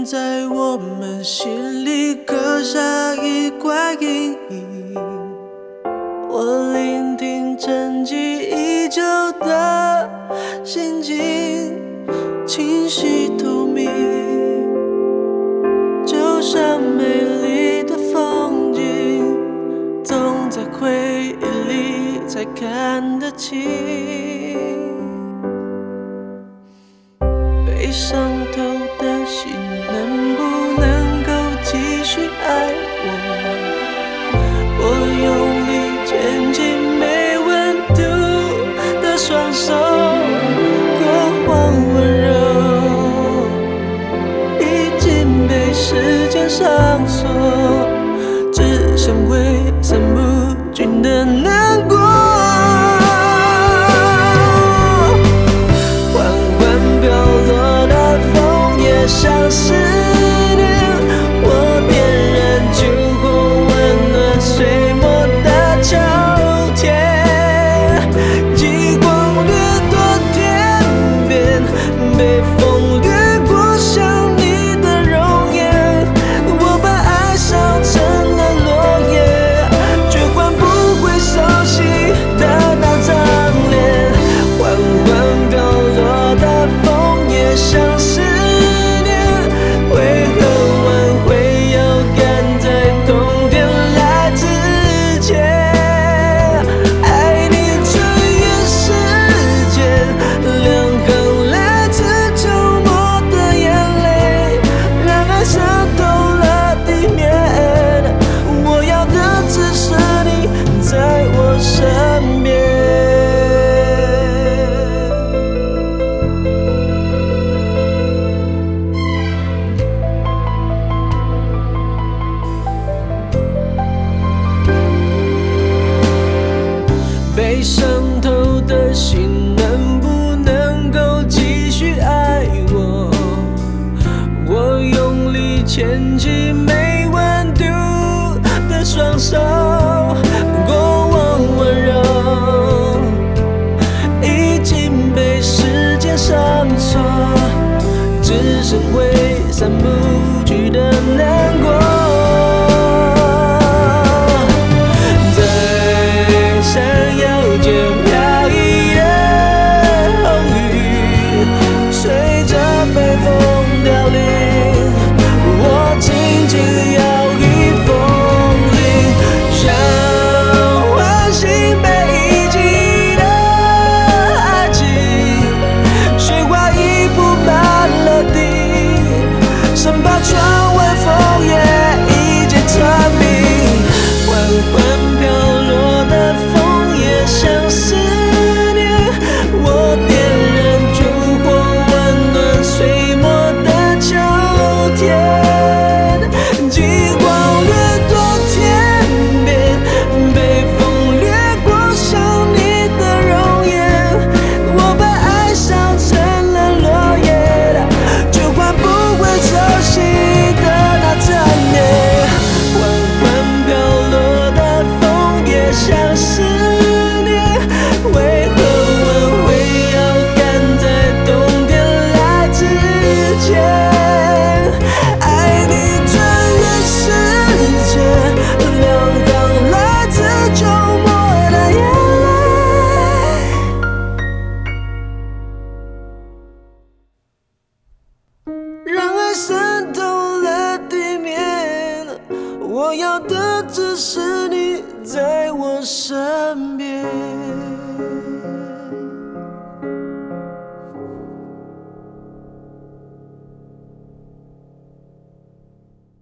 在我们心里刻下一块阴影。我聆听沉寂已久的心境，清晰透明，就像美丽的风景，总在回忆里才看得清。被伤透的心能不能够继续爱我？我用力牵紧没温度的双手，过往温柔已经被时间上锁，只剩挥散不尽的难过。像思念，我点燃烛火，温暖岁末的秋天。极光掠过天边，被风掠过想你的容颜。我把爱烧成了落叶，却换不回熟悉的那张脸。缓缓飘落的枫叶，像是被伤透的心能不能够继续爱我？我用力牵起没温度的双手，过往温柔已经被时间上锁，只剩挥散不去的难过。渗透了地面，我要的只是你在我身边。